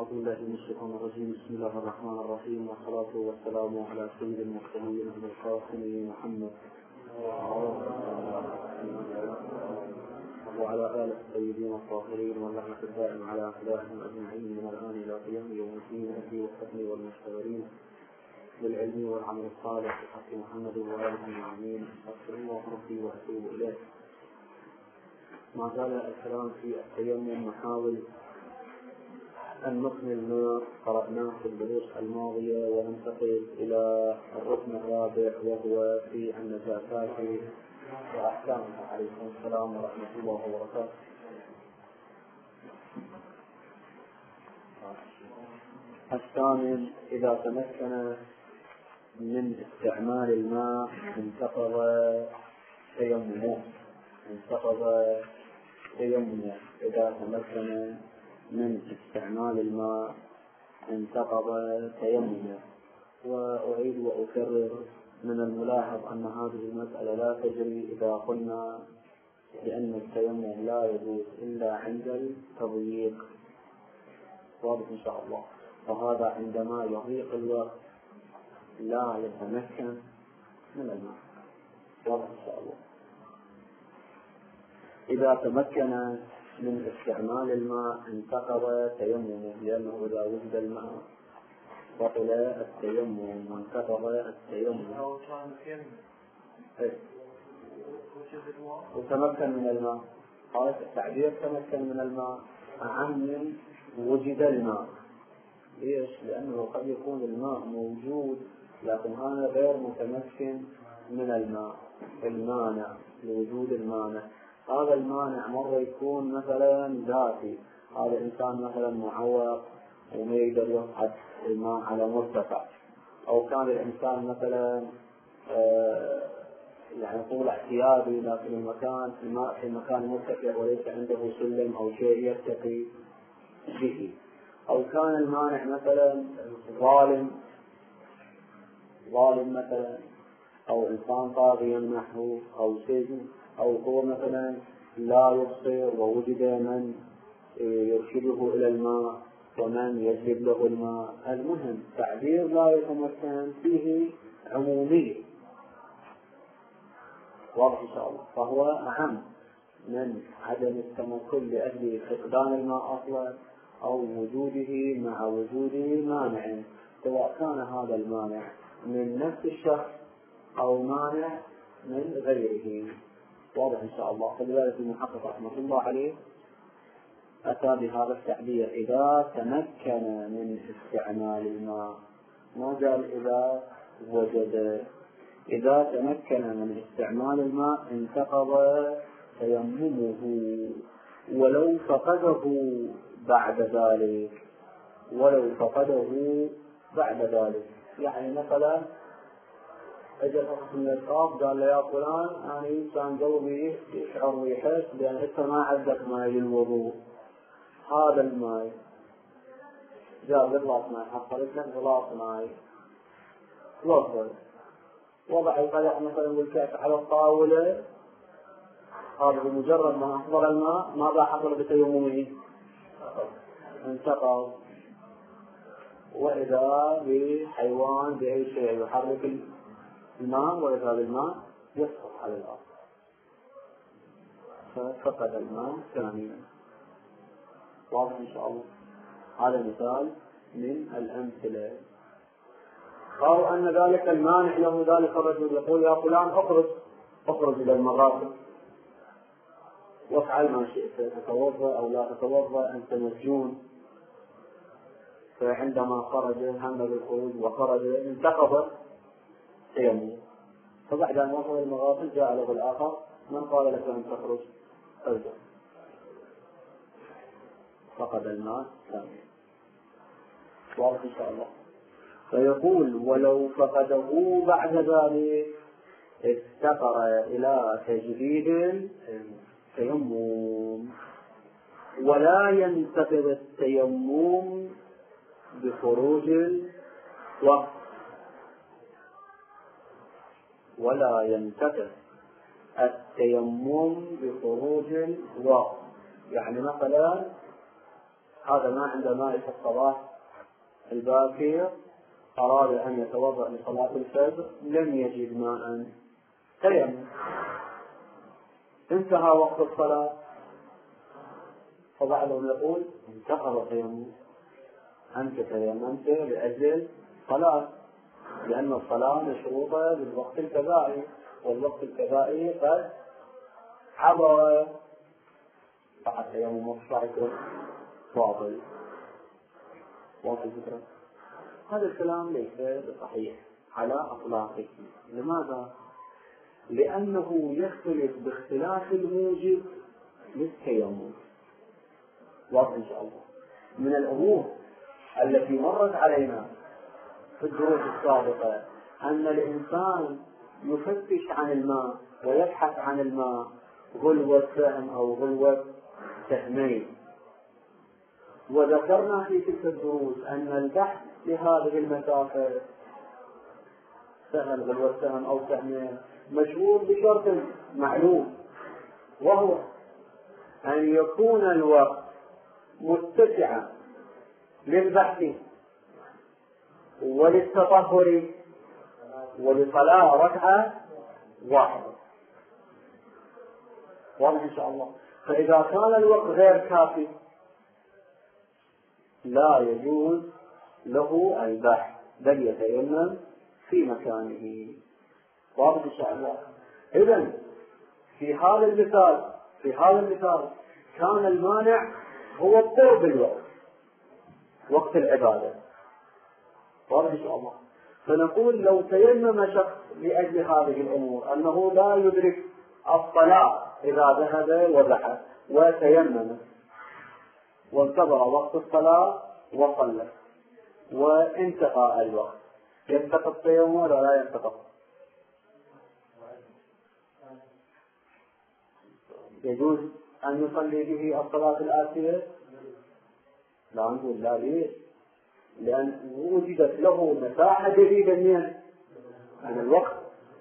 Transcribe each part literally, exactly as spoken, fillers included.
أعوذ بالله من الشيطان الرجيم. بسم الله الرحمن الرحيم، والصلاة والسلام على سيد المرسلين أبي القاسم محمد وعلى آله الطيبين الطاهرين واللعنة الدائمة على أعدائهم أجمعين من الآن إلى قيام يوم الدين، أبي والحسن والمشتغلين بالعلم والعمل الصالح بحق محمد وآله العالمين. أستغفر الله ربي وأتوب إليه. ما زال الكلام في التيمم، نحاول أن نكمل ما قرأناه في الدروس الماضية وننتقل إلى الركن الرابع وهو في النجاسات وأحكامها. عليكم السلام ورحمة الله وبركاته. الثامن: إذا تمكن من استعمال الماء انتقض تيممه. انتقض تيممه إذا تمكن من استعمال الماء انتقض تيممه. وأعيد وأكرر، من الملاحظ أن هذه المسألة لا تجري إذا قلنا بأن التيمم لا يجوز إلا عند التضييق، واضح إن شاء الله. فهذا عندما يضيق الوقت لا يتمكن من الماء، واضح إن شاء الله. إذا تمكن من استعمال الماء انتقض تيممه، لأنه إذا وجد الماء بطل التيمم وانتقض التيمم. وتمكن من الماء، هذا التعبير تمكن من الماء أعم من وجد الماء. ليش؟ لأنه قد يكون الماء موجود لكن هذا غير متمكن من الماء. المانع لوجود المانع، هذا المانع مرة يكون مثلا ذاتي، هذا إنسان مثلا معوق وما يقدر يصعد الماء على مرتفع، أو كان الإنسان مثلا آه يعني طول اعتيادي لكن المكان الماء في مكان مرتفع وليس عنده سلم أو شيء يرتقي به، أو كان المانع مثلا ظالم ظالم مثلا، أو إنسان طاغي نحو أو سجن، أو هو مثلا لا يبصر ووجد من يرشده إلى الماء ومن يجلب له الماء. المهم تعبير لا يتمكن فيه عمومية، واضح إن شاء الله. فهو أهم من عدم التمكن لأجل فقدان الماء أصلا أو وجوده مع وجوده مانع، سواء كان هذا المانع من نفس الشخص أو مانع من غيره، واضح إن شاء الله. فلذلك المحقق رحمة الله عليه أتى بهذا التعبير: إذا تمكن من استعمال الماء، ما قال إذا وجد. إذا تمكن من استعمال الماء انتقض تيممه ولو فقده بعد ذلك، ولو فقده بعد ذلك. يعني مثلا اجى شخص من الخاف قال له: يا فلان يعني كان قلبي يشعر ويحس بان انت ما عندك ماء للوضوء، هذا الماء جاب غلاس ماء، حصلت لك غلاس ماء، وضع وضع القدح مثلا والكأس على الطاولة، هذا بمجرد ما أحضر الماء ماذا حصل بتيممه؟ انتقض. وإذا بحيوان بأي شيء يحرك الماء وإذا بالماء يسقط على الأرض ففقد الماء ثانيا، واضح إن شاء الله. هذا مثال من الأمثلة. قالوا أن ذلك المانع له ذلك الرجل يقول: يا فلان اخرج اخرج إلى المغاسل وافعل ما شئت، تتوضأ أو لا تتوضأ، أنت مسجون. فعندما خرج هم بالخروج وخرج انتقض تيمم. فبعد أن وصل المغاسل جاء له الآخر: من قال لك أن تخرج؟ ارجع. فقد الماء ثانيا، واضح إن شاء الله. فيقول: ولو فقده بعد ذلك افتقر إلى تجديد التيمم، ولا ينتقض التيمم بخروج الوقت، ولا ينتقض التيمم بخروج الوقت. يعني مثلا هذا ما عنده ماء في الصباح الباكر، أراد أن يتوضأ لصلاة الفجر لم يجد ماء، تيمم، انتهى وقت الصلاة، فبعضهم يقول انتقض تيمم، أنت تيممت لأجل صلاة، لأن الصلاة مشروطة بالوقت الكبائي، والوقت الكبائي قد حضر، فقط تيمم الصلاة باطل. واضح الفكرة؟ هذا الكلام ليس بصحيح على أطلاقه. لماذا؟ لأنه يختلف باختلاف الموجب للتيمم. واضح إن شاء الله. من الأمور التي مرت علينا في الدروس السابقة أن الإنسان يفتش عن الماء ويبحث عن الماء غلوة سهم أو غلوة سهمين، وذكرنا في تلك الدروس أن البحث لهذه المسافة سهم غلوة سهم أو سهمين مشروط بشرط معلوم، وهو أن يكون الوقت متسعا للبحث وللتطهر ولصلاة ركعة واحدة. واضح إن شاء الله. فإذا كان الوقت غير كافي لا يجوز له البحث، بل يتيمم في مكانه. واضح إن شاء الله. إذن في هذا المثال في هذا المثال كان المانع هو القرب الوقت، وقت العبادة. واضح إن شاء الله. فنقول لو تيمم شخص لأجل هذه الأمور أنه لا يدرك الصلاة إذا ذهب وبحث وتيمم وانتظر وقت الصلاة وصلى وانتهى الوقت، ينتقض التيمم ولا لا ينتقض؟ يجوز أن يصلي به الصلاة الآتية؟ لا نقول لا. ليه؟ لأن وجدت له مساحة جديدة من عن الوقت.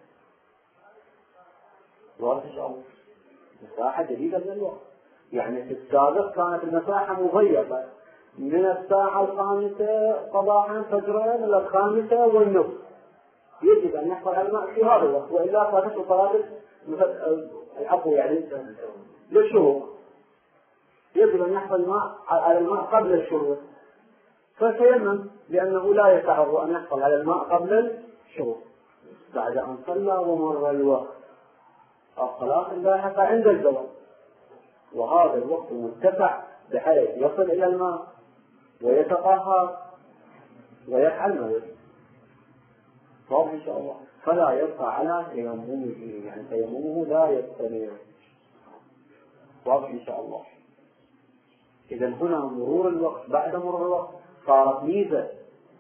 واضح إن شاء الله. مساحة جديدة من الوقت، يعني في السابق كانت المساحة مضيقة من الساعة الخامسة صباحا فجرا إلى الخامسة والنصف، يجب أن يحصل على الماء في هذا الوقت، وإلا فاتت صلاة العفو يعني للشروق، يجب أن يحصل الماء على الماء قبل الشروق، فتيمم لأنه لا يسعه أن يحصل على الماء قبل الشروق. بعد أن صلى ومر الوقت الصلاة اللاحقة عند الزوال، وهذا الوقت مرتفع بحيث يصل إلى الماء ويتطهر ويفعل ما يريد. واضح إن شاء الله. فلا يبقى على تيممه، يعني تيممه لا يستمر. واضح إن شاء الله. إذا هنا مرور الوقت بعد مرور الوقت صارت ميزة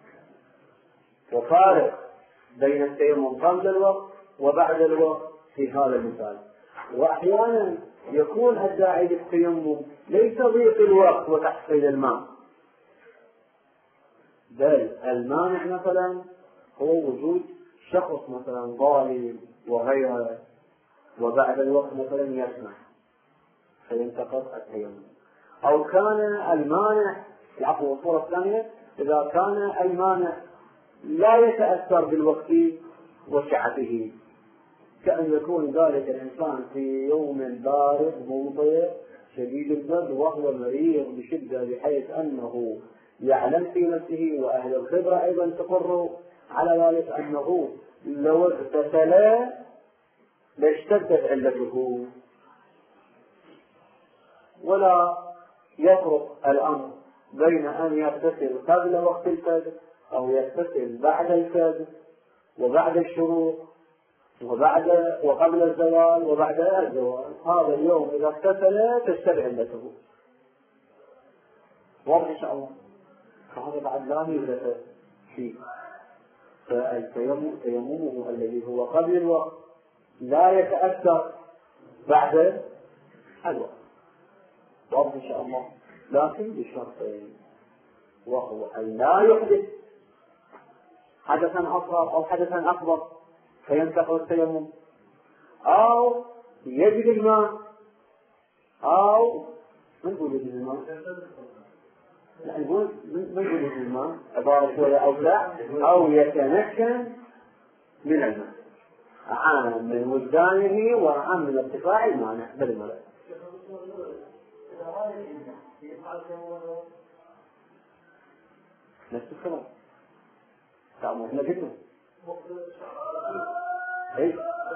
وفارق بين التيمم قبل الوقت وبعد الوقت في هذا المثال. وأحيانا يكون الداعي للتيمم ليس ضيق الوقت وتحصيل الماء، بل المانع مثلا هو وجود شخص مثلا ضالي وغيره، وبعد الوقت مثلا يسمح فينتقض التيمم. أو كان المانع العفو الصورة الثانية إذا كان المانع لا يتأثر بالوقت وسعته، كأن يكون ذلك الإنسان في يوم بارد ممطر شديد البرد وهو مريض بشدة بحيث أنه يعلم في نفسه وأهل الخبرة أيضا تقر على ذلك أنه لو اغتسل لاشتدت علته، ولا يفرق الأمر بين أن يغتسل قبل وقت الفجر أو يغتسل بعد الفجر وبعد الشروق وبعد وقبل الزوال وبعد الزوال. هذا اليوم إذا اغتسل تشتد علته. واضح إن شاء الله. فهذا بعد لا ميزة فيه. فالتيمم تيممه الذي هو قبل الوقت لا يتأثر بعد الوقت. واضح إن شاء الله. لكن بشرطين، وهو أن لا يحدث حدثا أصغر أو حدثا أكبر فينتقض التيمم، أو يجد الماء، أو من هو يجد الماء؟ نقول من يقول الماء عبارة شوية أوسع أو يتمكن من الماء أعان من وجدانه وأعان من ارتفاع المانع بالمرض. نفس الكلام تعمل احنا جدا ايه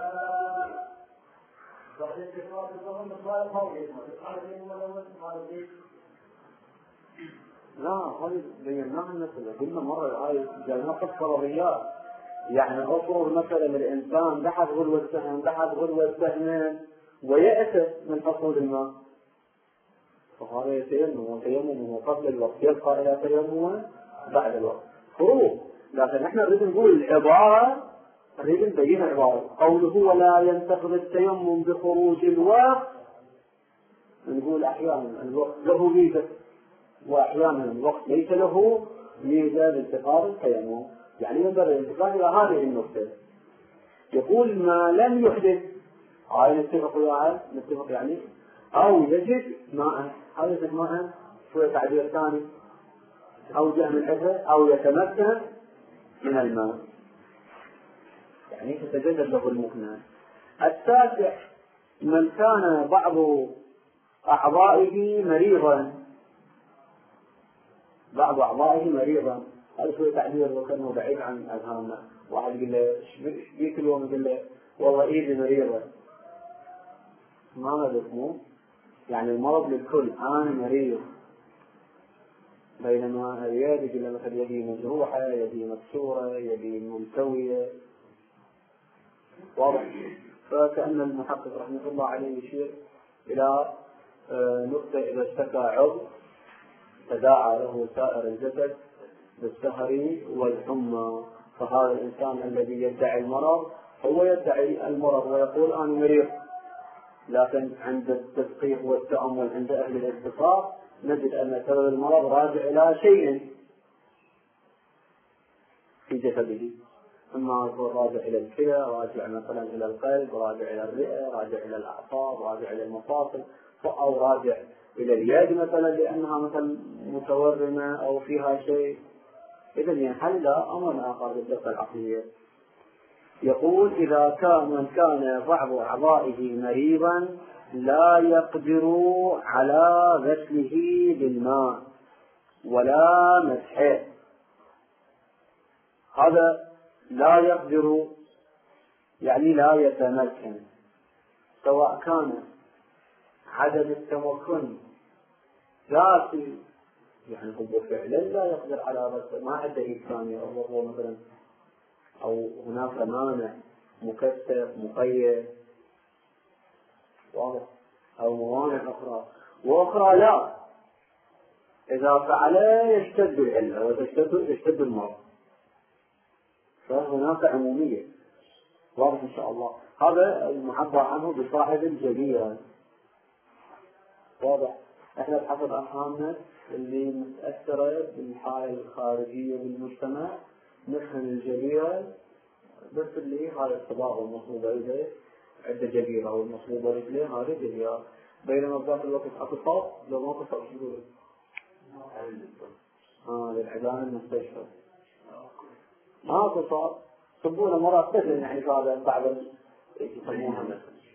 لا هذه بيناها مثلا قلنا مرة الآية جالنا فرضيات يعني أصور مثلا الإنسان لحد غلوة سهم لحد غلوة سهم ويأسف من حصول الماء فهذا يتيمم وتيممه قبل الوقت يبقى إلى تيممه بعد الوقت فروق. لكن احنا نريد نقول العبارة نريد نبين العبارة قوله ولا ينتقض التيمم بخروج الوقت نقول أحيانا الوقت له ميزة وأحيانا الوقت ليس له ميزة لانتقاض التيمم يعني ينبغي الانتقال إلى هذه النقطة. يقول ما لم يحدث هاي نتفق وياه نتفق يعني أو يجد ماء أو يجد ماء شوية تعبير ثاني أو جاء من الحفظ أو يتمكن من الماء يعني تتجدد له المكنة. التاسع من كان بعض أعضائه مريضا بعض أعضائه مريضا هذا شوية تعبير وكأنه بعيد عن أذهاننا. واحد يقول له ايش بيك اليوم يقول له والله إيدي مريضة ما هذا اسمه يعني المرض للكل أنا مريض بينما الرياض يقول له مثلا يدي مجروحة يدي مكسورة يدي ملتوية واضح. فكأن المحقق رحمه الله عليه يشير إلى نقطة إذا اشتكى عضو تداعى له سائر الجسد بالسهر والحمى فهذا الإنسان الذي يدعي المرض هو يدعي المرض ويقول أنا مريض لكن عند التدقيق والتأمل عند أهل الاتفاق نجد أن سبب المرض راجع إلى شيء في جسده إما يكون راجع إلى الكلى راجع مثلا إلى القلب راجع إلى الرئة راجع إلى الأعصاب راجع إلى المفاصل أو راجع إلى اليد مثلا لأنها مثلا متورمة أو فيها شيء. إذا ينحل أمر آخر بالدقة العقلية. يقول إذا كان من كان بعض أعضائه مريضا لا يقدر على غسله بالماء ولا مسحه هذا لا يقدر يعني لا يتمكن سواء كان عدم التمكن ذاتي يعني هو فعلا لا يقدر على غسله ما عنده إمكانية أو هو مثلا أو هناك مانع مكثف مقيد واضح أو موانع أخرى وأخرى لا إذا فعله يشتد العلة وتشتد يشتد المرض فهناك عمومية واضح إن شاء الله. هذا المعبر عنه بصاحب الجبيرة واضح. احنا بحسب أفهامنا اللي متأثرة بالحالة الخارجية بالمجتمع نفهم الجبيرة بس اللي هذا الصباغ المصلوبة رجله عدة جبيرة والمصلوبة رجله هذه جبيرة بينما بذات الوقت أقصى لو ما قصر شو يقول؟ آه للعدان المستشفى ما قصر صبونا مرات تجن يعني هذا بعض يسمونها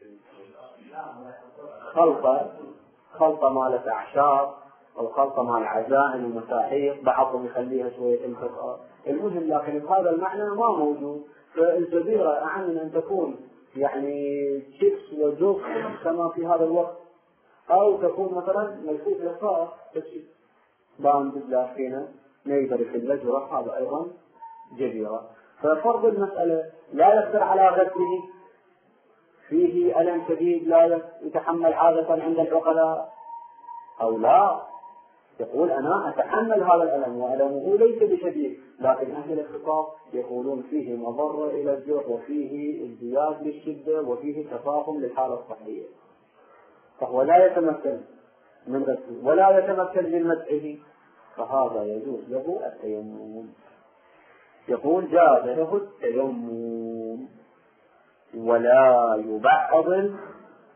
خلطة خلطة مالت أعشاب أو خلطة مال عزائم ومساحيق بعضهم يخليها شوية انفصال المهم لكن هذا المعنى ما موجود. فالجزيرة أعم من أن تكون يعني شيبس وجوك كما في هذا الوقت أو تكون مثلا ملفوف للصائر باند داخلنا نيدر في اللجرة هذا أيضا جزيرة. ففرض المسألة لا يقدر على غسله فيه ألم شديد لا يتحمل عادة عند العقلاء أو لا يقول أنا أتحمل هذا الألم وألمه ليس بشديد لكن أهل الخطاب يقولون فيه مضرة إلى الجرح وفيه ازدياد للشدة وفيه تفاقم للحالة الصحية فهو لا يتمكن من غسله ولا يتمكن من مسحه فهذا يجوز له التيمم. يقول جاز له التيمم ولا يبعض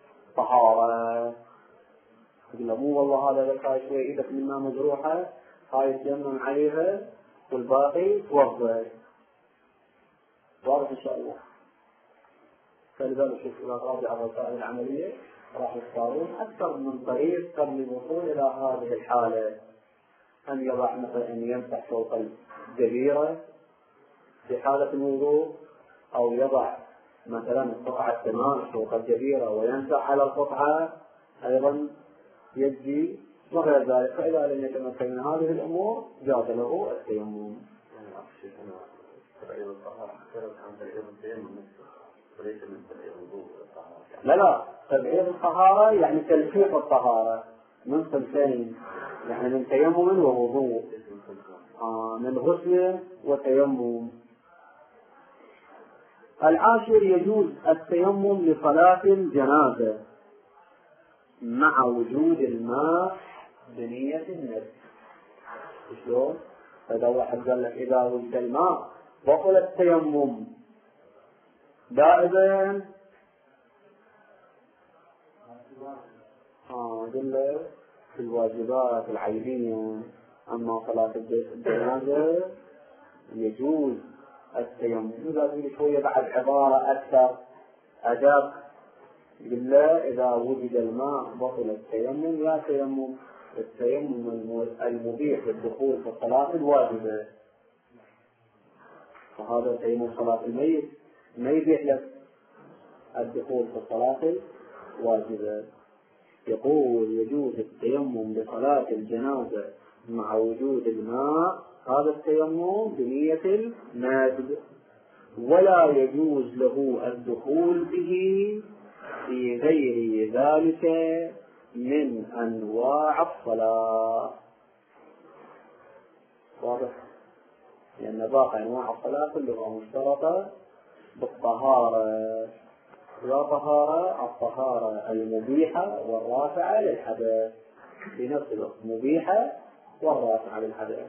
الطهارة. يقول مو والله هذا لك شوي إيدك منها مجروحة هاي يتيمم عليها والباقي توضأ. واضح إن شاء الله. فلذلك شوف إلى راجع الرسائل العملية راح يختارون أكثر من طريق قبل الوصول إلى هذه الحالة، أن يضع مثلا أن يمسح فوق الجبيرة في حالة الوضوء، أو يضع مثلا القطعة التمام فوق الجبيرة ويمسح على القطعة أيضا يجزي وغير ذلك. فإذا لم يتمكن من هذه الأمور جاز له التيمم. لا لا، تبعيض الطهارة يعني تلفيق الطهارة من صنفين، يعني من تيمم ووضوء، آه من غسل وتيمم. العاشر يجوز التيمم لصلاة الجنازة مع وجود الماء بنية النفس. شلون؟ هذا واحد قال لك إذا وجد الماء بطل التيمم دائما. آه قل في الواجبات العينية، أما صلاة الجنازة يجوز التيمم. إذا في شوية بعد عبارة أكثر أدق، قل إذا وجد الماء بطل التيمم، لا تيمم التيمم المبيح للدخول في الصلاة الواجبة. فهذا تيمم صلاة الميت ما يبيح لك الدخول في الصلاة الواجبة. يقول يجوز التيمم لصلاة الجنازة مع وجود الماء، هذا التيمم بنية النادب، ولا يجوز له الدخول به في غير ذلك من أنواع الصلاة. واضح؟ لأن باقي أنواع الصلاة كلها مشترطة بالطهارة، لا طهارة الطهارة المبيحة والرافعة للحدث في نفس الوقت، مبيحة والرافعة للحدث.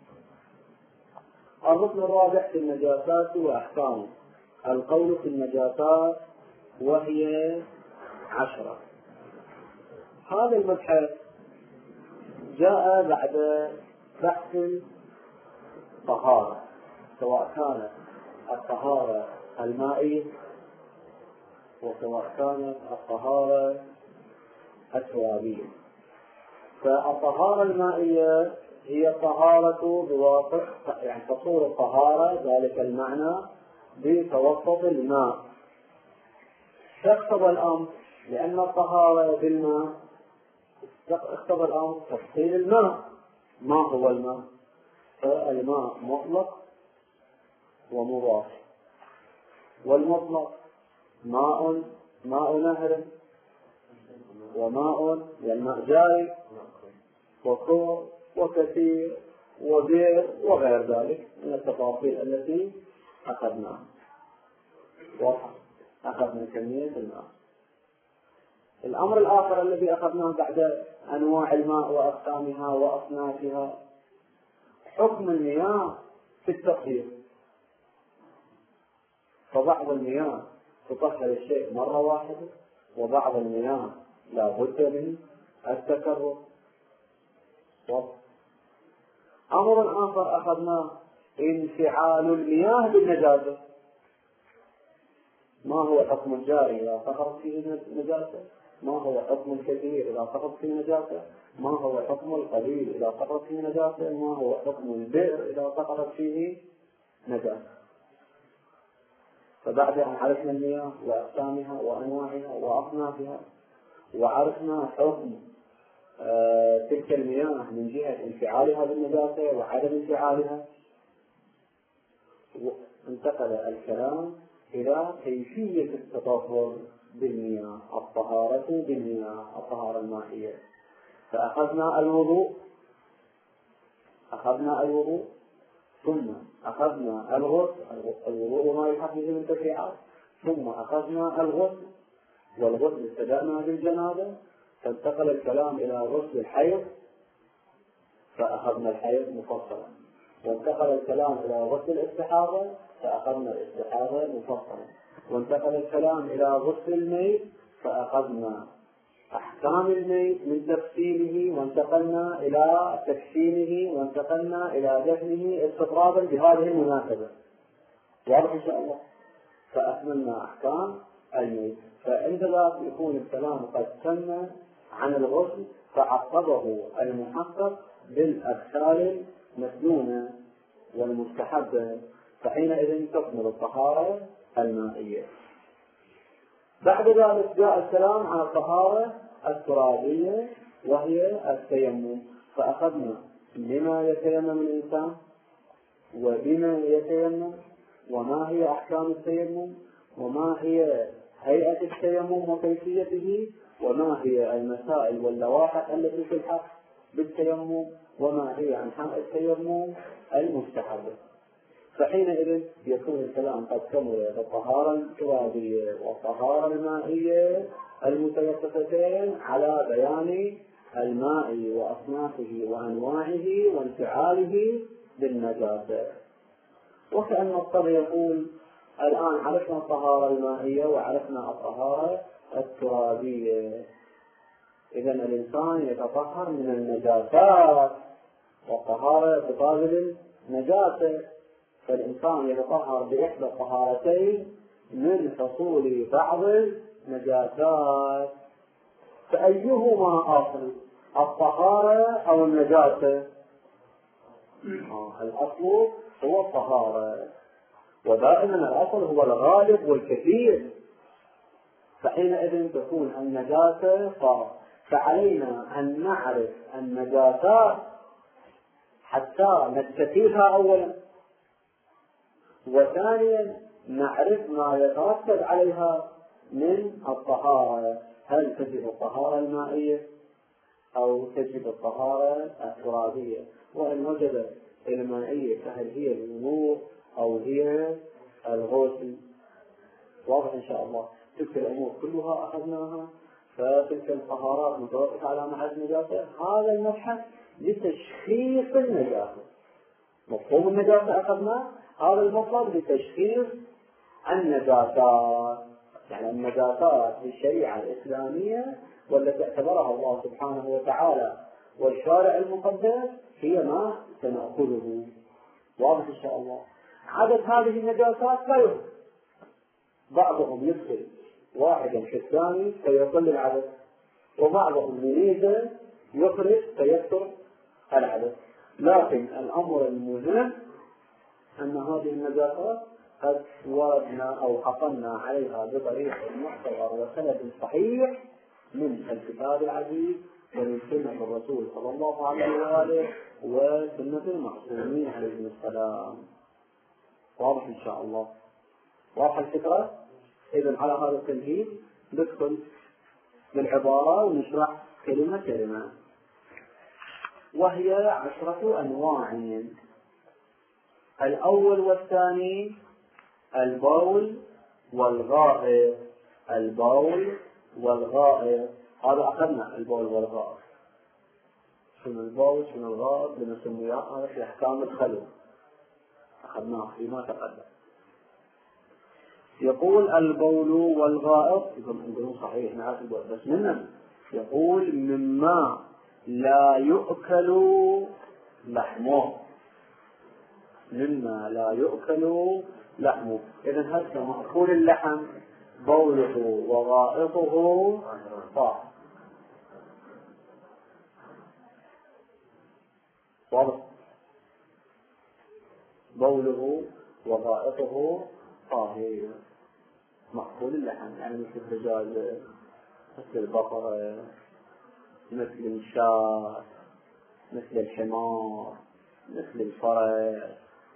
الركن الرابع في النجاسات وأحكامه. القول في النجاسات وهي عشرة. هذا المبحث جاء بعد بحث الطهارة، سواء كانت الطهارة المائية وسواء كانت الطهارة الترابية. فالطهارة المائية هي طهارة بواسطة، يعني تصور الطهارة ذلك المعنى بتوسط الماء. فاقتضى الأمر لأن الطهارة بالماء، اقتضى الأمر تفصيل الماء. ما هو الماء؟ فالماء مطلق ومضاف، والمطلق ماء ماء نهر وماء الماء جاري وكور وكثير وبير وغير ذلك من التفاصيل التي أخذناها. أخذنا كمية الماء. الأمر الآخر الذي أخذناه بعد أنواع الماء وأقسامها وأصنافها حكم المياه في التطهير. فبعض المياه تطهر الشيء مرة واحدة، وبعض المياه لا بد من التكرر. أمر آخر أخذناه انفعال المياه بالنجاسة. ما هو حكم الجاري إذا سقطت فيه نجاسة؟ ما هو حكم الكثير إذا سقطت فيه نجاسة؟ ما هو حكم القليل إذا سقطت فيه نجاسة؟ ما هو حكم البئر إذا سقطت فيه نجاسة؟ فبعدها عرفنا المياه وأقسامها وأنواعها وأصنافها، وعرفنا حكم آه تلك المياه من جهة انفعالها بالنجاسة وعدم انفعالها. انتقل الكلام إلى كيفية التطهر بالمياه، الطهارة بالمياه، الطهارة المائية. فأخذنا الوضوء أخذنا الوضوء ثم أخذنا الغسل، الوضوء ما يلحق به من تفريعات، ثم أخذنا الغسل، والغسل ابتدأنا بالجنابة، فانتقل الكلام إلى غسل الحيض فأخذنا الحيض مفصلا، وانتقل الكلام إلى غسل الاستحاضة فأخذنا الاستحاضة مفصلا، وانتقل الكلام إلى غسل الميت فأخذنا أحكام الميت من تفصيله، وانتقلنا إلى تكفينه، وانتقلنا إلى دفنه استطرادا بهذه المناسبة. واضح إن شاء الله؟ فأكملنا أحكام الميت. فعند ذلك يكون الكلام قد تم عن الغسل، فعقبه المحقق بالأغسال المسنونة والمستحبة، فحينئذ تكمل الطهارة المائية. بعد ذلك جاء الكلام عن الطهارة الترابية وهي التيمم، فأخذنا بما يتيمم الإنسان وبما يتيمم، وما هي أحكام التيمم، وما هي هيئة التيمم وكيفيته، وما هي المسائل واللوائح التي تلحق بالتيمم، وما هي أنحاء التيمم المستحبة. فحينئذ يكون الكلام قد كمل الطهارة الترابية والطهارة المائية المتوقفتين على بيان الماء وأصنافه وأنواعه وانفعاله بالنجاسة. وكأن الطب يقول الآن عرفنا الطهارة المائية وعرفنا الطهارة الترابية، إذا الإنسان يتطهر من النجاسات، والطهارة تقابل النجاسة، فالإنسان يتطهر بإحدى الطهارتين من حصول بعض النجاسات. فأيهما أصل، الطهارة أو النجاسة؟ الأصل هو الطهارة، ودائما الأصل هو الغالب والكثير، فحينئذ تكون النجاسة صار. فعلينا أن نعرف النجاسات حتى نستفيدها أولا، وثانيا نعرف ما يترتب عليها من الطهارة، هل تجب الطهارة المائية أو تجب الطهارة الترابية، وإن وجدت المائية فهل هي الوضوء أو هي الغسل. واضح إن شاء الله؟ تلك الأمور كلها أخذناها، فتلك الطهارات متوقفة على معرفة النجاسة. هذا المبحث لتشخيص النجاسة، مفهوم النجاسة أخذناه، هذا المطلب لتشخيص النجاسات، يعني النجاسات في الشريعة الإسلامية والتي اعتبرها الله سبحانه وتعالى والشارع المقدس هي ما سنأخذه. واضح إن شاء الله؟ عدد هذه النجاسات لا يخرج، بعضهم يدخل واحدا في الثاني فيقل العدد، وبعضهم يريد يخرج فيكثر العدد، لكن الأمر المهم أن هذه النجاسات قد وردنا أو حصلنا عليها بطريق معتبر وسند صحيح من الكتاب العزيز ومن سنة الرسول صلى الله عليه وآله وسنة المعصومين عليهم السلام. واضح إن شاء الله؟ واضح الفكرة؟ إذن على هذا التمهيد ندخل بالعبارة ونشرح كلمة كلمة، وهي عشرة أنواع. الأول والثاني البول والغائط. البول والغائط هذا أخذنا البول والغائط. شنو البول شنو الغائط بنسميه هذا في أحكام الخلو، أخذناه فيما تقدم. يقول البول والغائط، يقولون صحيح نعرف البول بس منه، يقول مما لا يؤكل لحمه، مما لا يؤكل لحمه. إذن هذا مأكول اللحم بوله وغائطه طاهر. واضح؟ بوله وغائطه طاهر، مأكول اللحم، يعني مثل الدجاجة، مثل البقرة، مثل الشاة، مثل الحمار، مثل الفرس،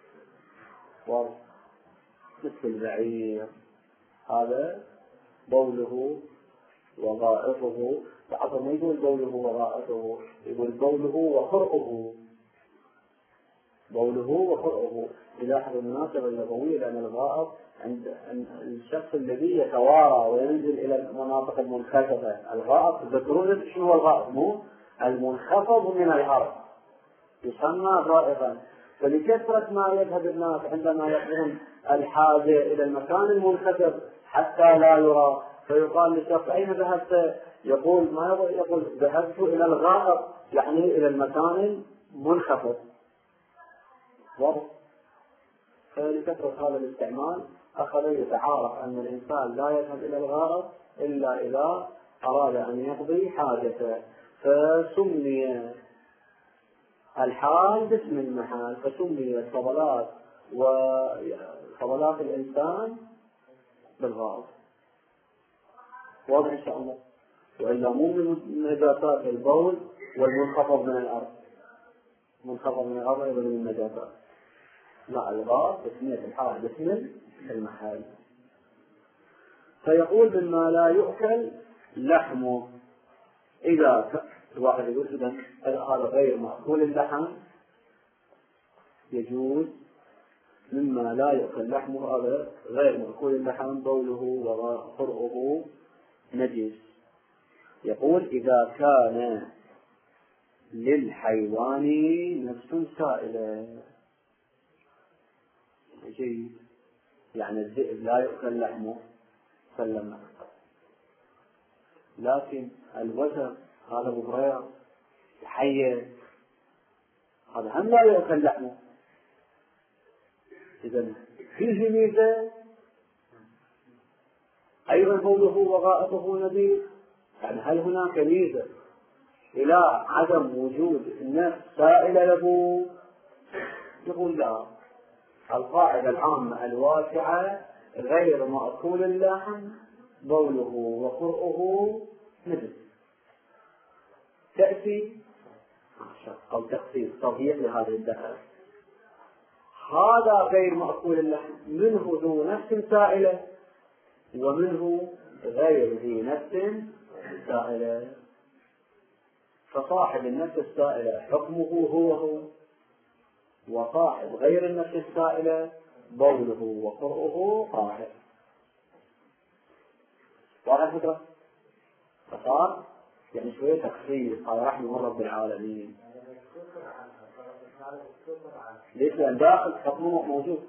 مثل البعير، هذا بوله وغائطه. بعضهم ما يقول بوله وغائطه، يقول بوله وخرقه، بوله وخرقه. يلاحظ المناسبة اللغوية، لأن الغائط عند الشخص الذي يتوارى وينزل إلى المناطق المنخفضة. الغائط ذكرون شنو هو الغائط؟ مو المنخفض من الأرض يسمى غائطا. فلكثرة ما يذهب الناس عندما يقضون الحاجة إلى المكان المنخفض حتى لا يرى، فيقال للشخص أين ذهبت؟ يقول ما يقول, يقول ذهبت إلى الغائط يعني إلى المكان المنخفض. واضح؟ فلكثرة هذا الاستعمال أخذ يتعارف أن الإنسان لا يذهب إلى الغائط إلا إذا أراد أن يقضي حاجته، فسمي الحال باسم المحال، فسمي الفضلات وفضلات الإنسان بالغائط. واضح إن شاء الله؟ وإلا مو من نجاسات البول والمنخفض من الأرض، منخفض من الأرض أيضا من النجاسات. لا، الغائط تسمية الحال باسم المحال. فيقول مما لا يؤكل لحمه. إذا الواحد يقول إذا هذا غير مأكول اللحم يجوز مما لا يؤكل لحمه، هذا غير مأكول اللحم بوله وخرقه نجس. يقول إذا كان للحيوان نفس سائلة. جيد، يعني الذئب لا يؤكل لحمه سلمنا، لكن الوزغ هذا أبو هريرة الحية هذا هم لا يؤكل لحمه. إذن فيه ميزة أيضا بوله وغائطه نبيذ. يعني هل هناك ميزة إلى عدم وجود النفس سائلة له؟ يقول لا، القاعدة العامة الواسعة غير مأكول اللحم بوله وخرقه نجس. تأتي أو تخصيص تضييع لهذه الدائرة. هذا غير مأكول اللحم منه ذو نفس سائلة ومنه غير ذي نفس سائلة. فصاحب النفس السائلة حكمه هو هو، وصاحب غير النفس السائلة بوله وقرؤه طاهر. واضح الفكرة؟ فصار يعني شوية تخصيص. قال رحمه رب العالمين ليس لأن داخل حكمه موجود.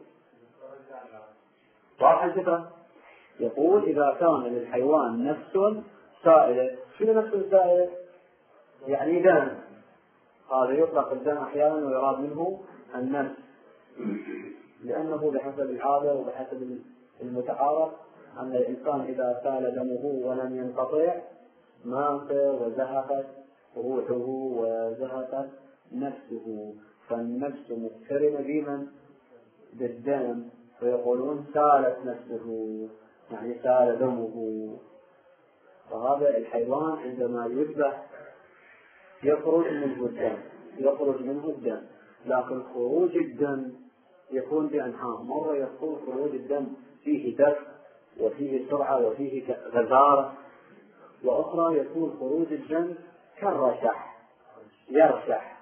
واضح الفكرة؟ يقول إذا كان للحيوان نفس سائلة. شنو نفس سائلة؟ يعني دم. هذا يطلق الدم أحيانا ويراد منه النفس، لأنه بحسب العادة وبحسب المتعارف أن الإنسان إذا سال دمه ولم ينقطع مات وزهقت روحه وزهقت نفسه، فالنفس مقترنة بمن؟ بالدم، فيقولون سالت نفسه يعني سال دمه. فهذا الحيوان عندما يذبح يخرج منه الدم، يخرج منه الدم، لكن خروج الدم يكون بأنحاء. مرة يكون خروج الدم فيه دفء وفيه سرعة وفيه غزارة، وأخرى يكون خروج الدم كالرشح يرشح.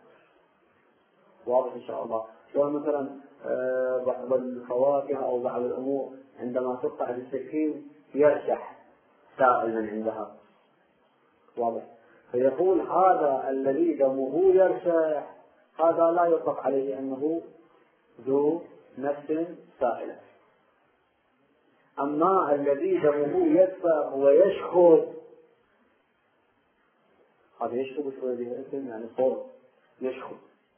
واضح إن شاء الله؟ شلون مثلا بعض الفواكه أو بعض الأمور عندما تقطع بالسكين يرشح سائل من عندها. واضح؟ فيقول هذا الذي دمه يرشح هذا لا يطلق عليه أنه ذو نفس سائلة. أما الذي دمه يدفع ويشخب، هذا يشخب شوية يعني صوت يشخب،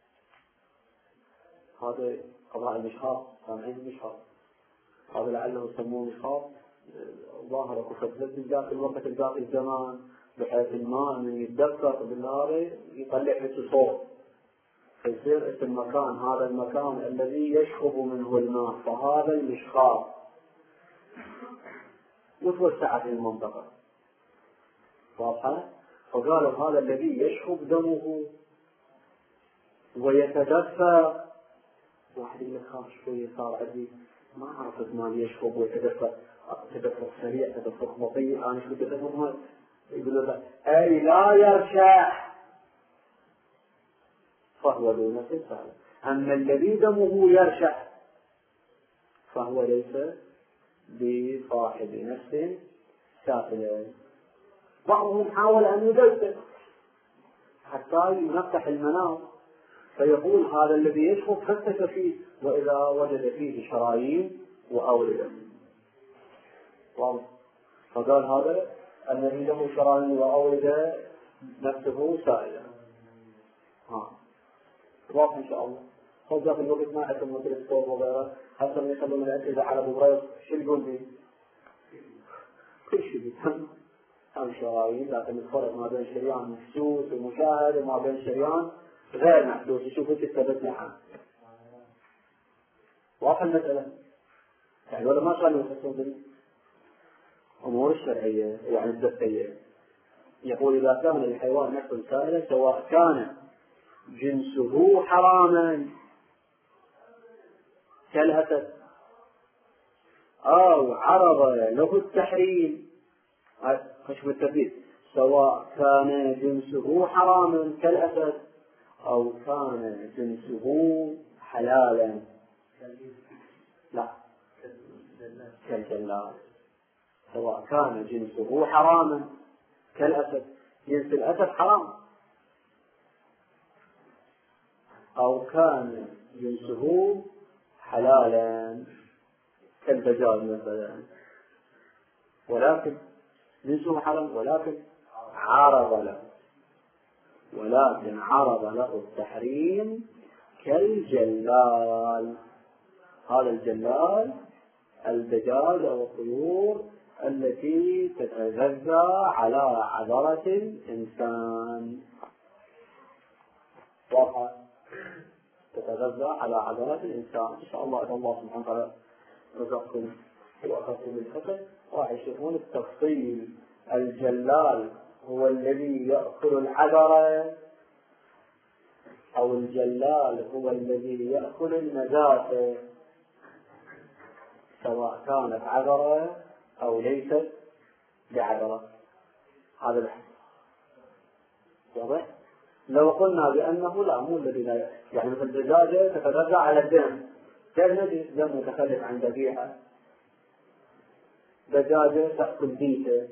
هذا قضاء المشخاص، سامعين المشخاص، هذا لعله يسموه مشخاص ظاهر وكفت ذاك الوقت ذاك الزمان، بحيث الماء من يتدفق بالنار يطلع له صوت، فيصير اسم المكان هذا المكان الذي يشخب منه الماء، فهذا المشخاص. وتوسعت المنطقة. واضحة؟ فقالوا هذا الذي يشخب دمه ويتدفق. واحد يقول لك خاف شوية صار عندي ما عرفت ما يشخب ويتدفق، تدفق سريع تدفق بطيء، أنا شو تدفق؟ يقول له أي لا يرشح فهو ذو نفس سائلة. أما الذي دمه يرشح فهو ليس بصاحب نفس سائلة. بعضهم حاول أن يدلل حتى ينقح المنام، فيقول هذا الذي يشخب فتش فيه وإذا وجد فيه شرايين وأوردة. فقال هذا الذي له شرايين وأوردة نفسه سائلا. ها واضح إن شاء الله. خذ ذاك الوقت ما عندهم ميكروسكوب وغيره، حتى اللي يخلون الأجهزة على ببريض شو يقول لي؟ كل شيء بيتم هم شرايين، لكن الفرق ما بين شريان محسوس ومشاهد وما بين شريان غير محسوس. يشوفوا كتابة لحم. واضح المسألة؟ يعني ولا ما كانوا يخصون بالأمور الشرعية يعني الدفية. يقول إذا كان الحيوان نفسه سائلا سواء كان جنسه حراما كالأسد أو عرض له التحريم، خشم التفريق، سواء كان جنسه حراما كالأسد أو كان جنسه حلالا لا كالجلال، سواء كان جنسه حراما كالأسد، جنس الأسد حرام، أو كان جنسه حلالا كالدجاج مثلا، ولكن جنسه حرام ولكن عرض له ولكن عرض له التحريم كالجلال. هذا الجلال الدجاج أو الطيور التي تتغذى على عذرة الإنسان. واضح؟ تتغذى على عذرة الإنسان. إن شاء الله الله سبحانه وتعالى رزقكم وأخذكم بالفقه راح يشوفون التفصيل. الجلال هو الذي يأكل العذرة أو الجلال هو الذي يأكل النجاسة سواء كانت عذرة أو ليست بعذرة. هذا الحق. واضح؟ لو قلنا بأنه لا مو الذي لا يعني مثل الدجاجة تتغذى على الدم، كيف نجي دم متخلف عن ذبيحة؟ دجاجة تأكل بيته.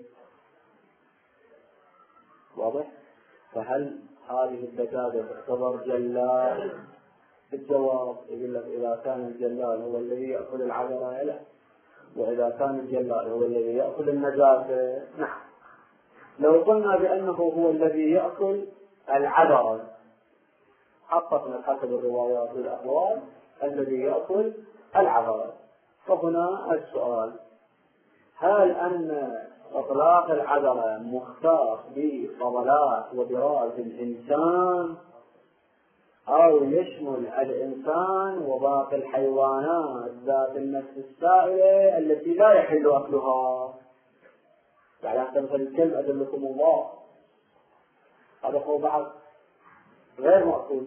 واضح؟ فهل هذه الدجاجة تعتبر جلال؟ الجواب يقول لك إذا كان الجلال هو الذي يأكل العذرة لا، وإذا كان الجلال هو الذي يأكل النجاسة نعم. لو قلنا بأنه هو الذي يأكل العذرة حققنا حسب الروايات والأقوال الذي يأكل العذرة. فهنا السؤال: هل أن إطلاق العذرة مختص بفضلات وبراز الإنسان أو يشمل الإنسان وباقي الحيوانات ذات النفس السائلة التي لا يحل أكلها؟ يعني حتى مثل الكلب أدلكم الله هذا هو بعض غير مأكول،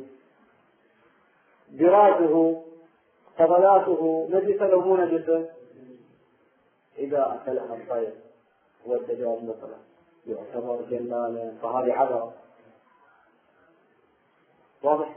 برازه فضلاته نجسة لو مو نجسة. إذا أكلها الطير والدجاج مثلا يعتبر جلالا، فهذه عذرة. واضح؟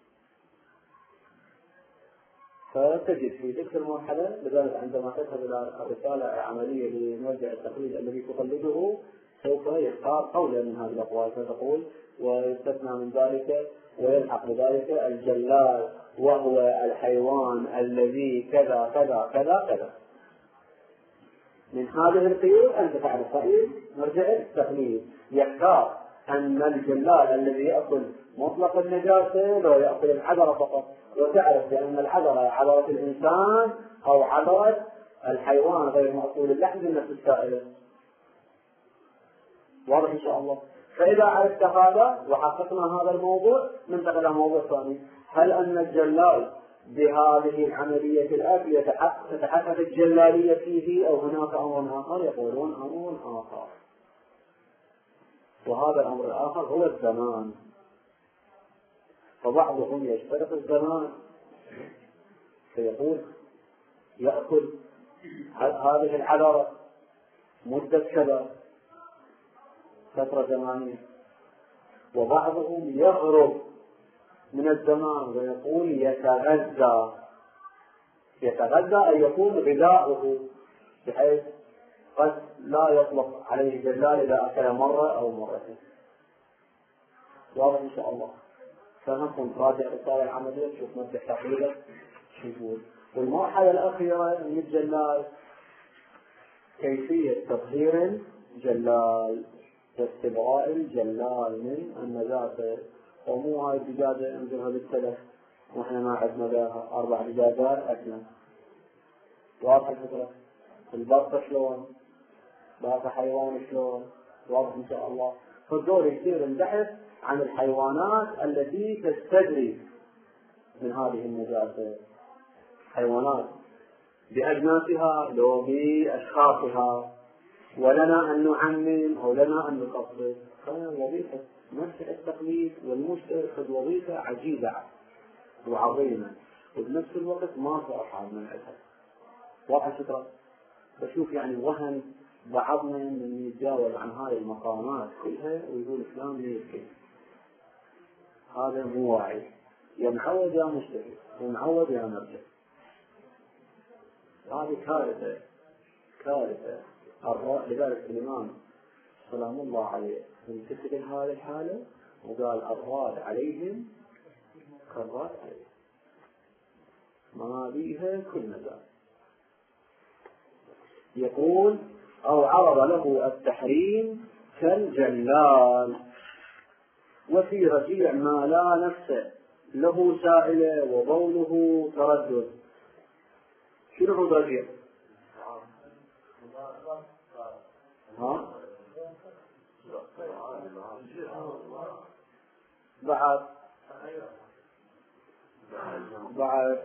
فتجد في تلك المرحلة لذلك عندما تذهب إلى الرسالة عملية لمرجع التقليد الذي تقلده سوف يختار قولا من هذه الأقوال فتقول ويستثنى من ذلك ويلحق بذلك الجلال وهو الحيوان الذي كذا كذا كذا كذا. من هذه القيود أنت تعرف رأي مرجع التقليد يختار أن الجلال الذي يأكل مطلق النجاسة لو يأكل العذرة فقط، وتعرف بأن العذرة عذرة الإنسان أو عذرة الحيوان غير مأكول اللحم بالنفس السائلة. واضح إن شاء الله؟ فإذا عرفت هذا وحققنا هذا الموضوع ننتقل إلى موضوع ثاني: هل أن الجلال بهذه العملية الآتية تتحقق الجلالية فيه أو هناك أمر آخر؟ يقولون أمر آخر، وهذا الأمر الآخر هو الزمان. فبعضهم يشترط الزمان فيقول يأكل هذه العذرة مدة كذا فترة زمانية، وبعضهم يغرب من الزمان ويقول يتغذى يتغذى أن يكون غذاؤه بحيث قد لا يطلق عليه جلال إذا أكل مرة أو مرتين. واضح إن شاء الله؟ فنحن راجع رسالة العملية تشوف مرجع تقليدك شو يقول. والمرحلة الأخيرة من الجلال كيفية تطهير جلال، استبراء الجلال من النجاسة. ومو هاي الدجاجة نجيبها بالتلف واحنا ما عندنا لها اربع دجاجات اكلا. واضح الفكرة؟ البطة شلون؟ باقي حيوان شلون؟ واضح ان شاء الله. فالدور يصير البحث عن الحيوانات التي تستدري من هذه النجاسة، حيوانات بأجناسها لو بأشخاصها، ولنا أن نعمم أو لنا أن نقصد. وظيفة مرجع التقليد والمجتهد وظيفة عجيبة وعظيمة، وبنفس الوقت ما صار من الأسف. واضح الفكرة؟ بشوف يعني وهن بعضنا من يتجاوز عن هاي المقامات كلها ويقول فلان يمكن هذا مو واعي، يا معود يا مجتهد، يا معود يا مرجع. هذه كارثة كارثة. لذلك الإمام سلام الله عليه انتقد هذه الحالة وقال الراد عليهم كالراد عليهم، ما بيها كل مجال. يقول أو عرض له التحريم كالجلال، وفي رجيع ما لا نفس له سائلة وبوله تردد. شنو هو رجيع؟ ها؟ بعد بعد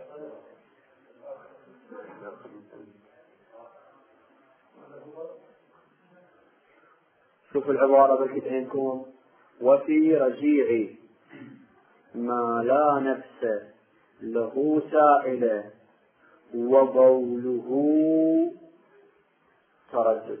شوف العبارة بالكتابكم: وفي رجيع ما لا نفس له سائلة وبوله تردد.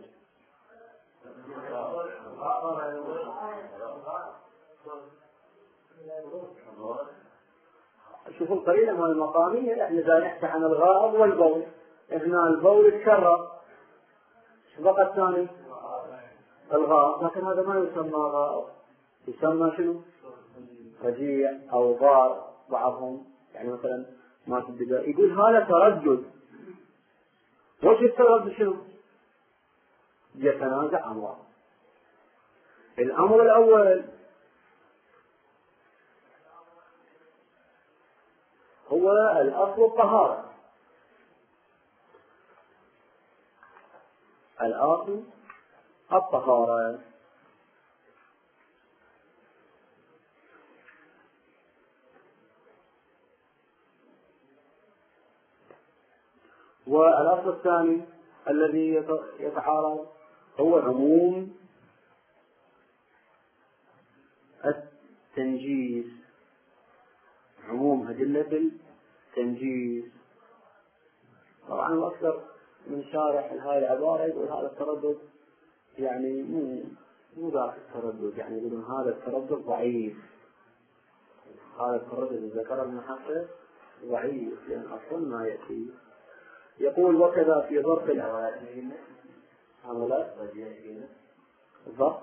شوفوا القرينة مال المقامية، احنا دا نحكي عن الغائط والبول، هنا البول يتكرر، شو بقى الثاني؟ الغائط، لكن هذا ما يسمى غائط، يسمى شنو؟ رجيع او غار بعضهم، يعني مثلا ما تدقى يقول هذا تردد. وش التردد شنو؟ يتنازع امران. الامر الاول هو الاصل الطهارة، الاصل الطهارة، والاصل الثاني الذي يتعارض هو عموم التنجيس، عموم أدلة التنجيس. طبعا أكثر من شارح هاي العبارة يقول هذا التردد يعني مو مو ذاك التردد، يعني يقولون هذا التردد ضعيف، هذا التردد إذا ذكر المحقق ضعيف لأن أصلا ما يأتي. يقول وكذا في ظرف الأوائل عملات الظرف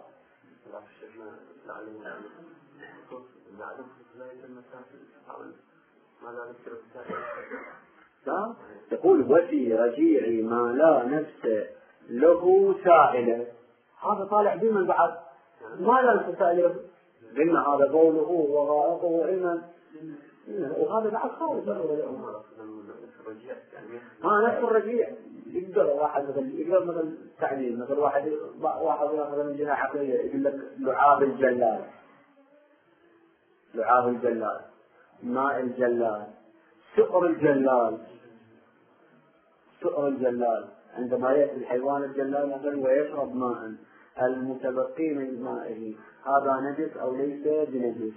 لا، يقول وفي رجيع ما لا نفس له سائلة، هذا طالع بمن بعد ما لا نفس سائلة، قلنا هذا بوله وغائطه علما، وهذا بعد خالص. ها نفس الرجيع يقدر واحد مثل يقدر مثل تعليل مثل واحد واحد مثلا من جهة عقلية يقول لك لعاب الجلال، لعاب الجلال، ماء الجلال، سؤر الجلال، سؤر الجلال عندما يأتي الحيوان الجلال مثلا ويشرب ماء المتبقي من مائه، هذا نجس أو ليس بنجس.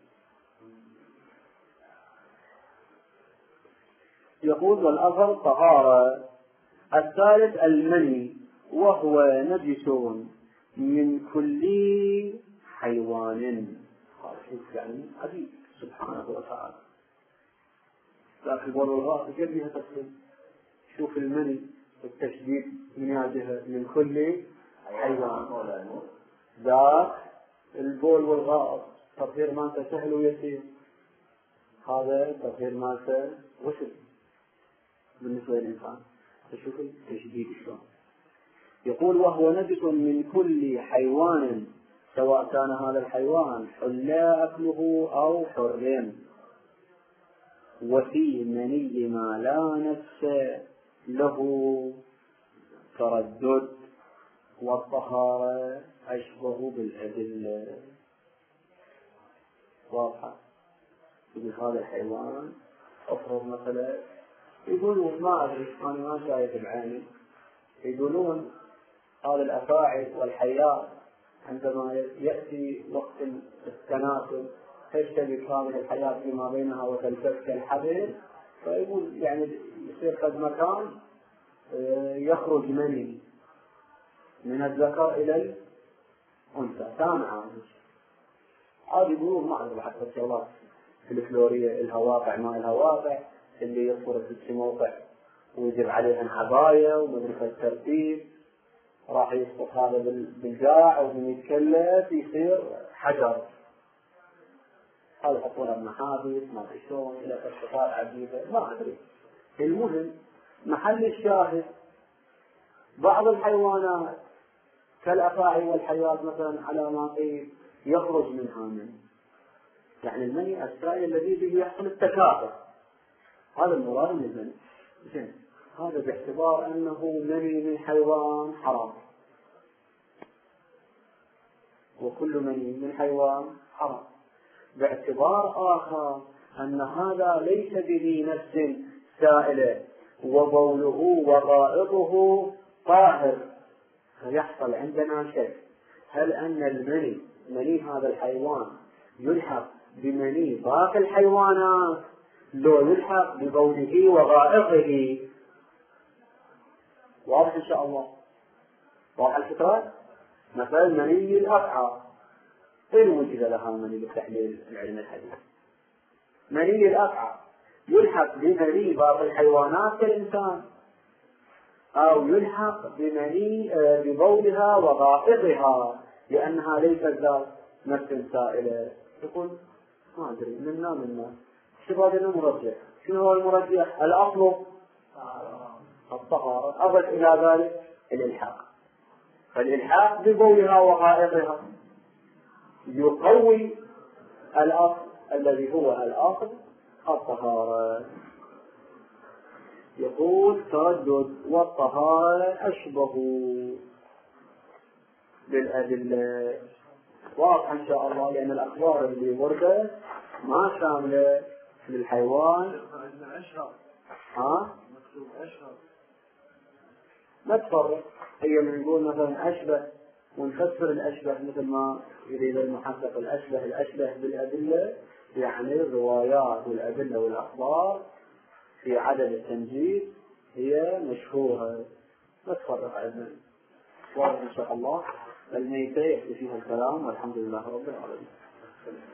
يقول والأصل طهارة. الثالث المني، وهو نجس من كل حيوان. يعني عجيب سبحانه وتعالى، لكن البول والغائط كيف فيها تفصيل؟ شوف المني التشديد من جهة من كل حيوان، ذاك البول والغائط تطهير مالته سهل ويسير، هذا تطهير مالته غسل بالنسبة للإنسان. تشوف التشديد شلون. يقول وهو نجس من كل حيوان سواء كان هذا الحيوان حلا أكله أو حرم. وفي مني ما لا نفس له تردد والطهارة أشبه بالأدلة. واضحة. في هذا الحيوان أفرض مثلا يقولون ما أدري أنا ما شايف بعيني، يقولون هذا الأفاعي والحيات عندما يأتي وقت التناسل تشتبك هذه الحياة فيما بينها وتلتف كالحبل، فيقول يعني يصير قد مكان يخرج مني من الذكر إلى الأنثى سامعة. هذا يقولون ما أدري حتى الشغلات في الفلورية الهواقع ما الهواقع اللي يصور في موقع ويجب عليها عباية ومدرسة الترتيب راح يسقط هذا بالجاع ومن يتكلف يصير حجر. هذا يحطونها بمحابس ما في شلون إلى تشخيصات عجيبة ما أدري. المهم محل الشاهد بعض الحيوانات كالأفاعي والحيات مثلا على ما قيل يخرج منها من يعني المني السائل الذي به يحصل التكاثر، هذا المراد من المني. زين هذا باعتبار أنه مني من حيوان حرام، وكل مني من حيوان حرام. باعتبار آخر أن هذا ليس به نفس سائلة وبوله وغائطه طاهر، فيحصل عندنا شك هل أن المني مني هذا الحيوان يلحق بمني باقي الحيوانات لو يلحق ببوله وغائطه. واضح إن شاء الله؟ واضح الفكرة؟ مثلا مني الأفعى إن وجد لها مني بتحليل العلم الحديث، مني الأفعى يلحق بمني باقي الحيوانات كالإنسان أو يلحق بمني ببولها وغائطها لأنها ليست ذات نفس سائلة. يقول ما أدري منا منا شباب المرجح. شنو هو المرجح؟ الأصل الطهارة، أضف إلى ذلك الإلحاق، فالإلحاق ببولها وغائطها يقوي الأصل الذي هو الأصل الطهارة. يقول تردد والطهارة أشبه بالأدلة. واضح إن شاء الله لأن الأخبار اللي وردت ما شاملة للحيوان. ها؟ ما تفرق. هي من نقول مثلا أشبه ونفسر الأشبه مثل ما يريد المحقق الأشبه الأشبه بالأدلة يعني الروايات والأدلة والأخبار في عدد التنجيد هي مشهورة. ما تفرق عندنا. واضح إن شاء الله. الميتة يكفي فيها الكلام والحمد لله رب العالمين.